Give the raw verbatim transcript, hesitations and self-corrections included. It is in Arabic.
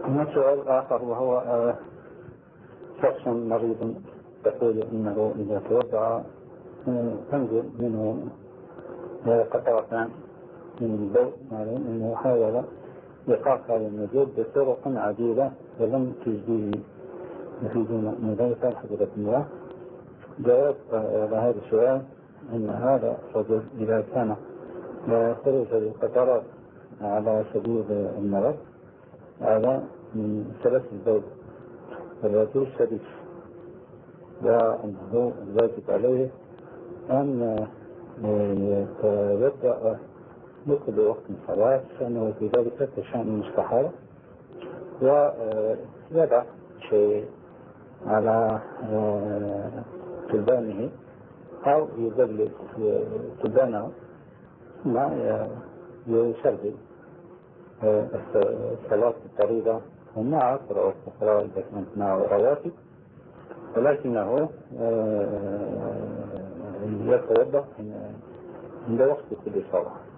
هناك سؤال آخر وهو آه شخص مريض يقول إنه إذا توضأ تنزل منه قطرتان من البول، معلوم أنه حاول إيقاف هذا النزول بطرق عديدة ولم تجديه نتيجة من ذلك الحضرة الله. جاوب على هذا السؤال أن هذا الرجل إذا كان خروج القطرات على سبيل المرض هذا من ثلاث البول الرجل الشريف، وأنه الواجب عليه أن يتوضأ مثل وقت الصلاة لأنه في ذلك كشأن مستحاض، ويضع شيء على تلبانه أو يذلل تلبانه ثم يشغل الصلاة بالطريقة ومع قراءة الصلاة إذا كانت مع رواتب، ولكنه يتوضأ عند وقت كل صلاة.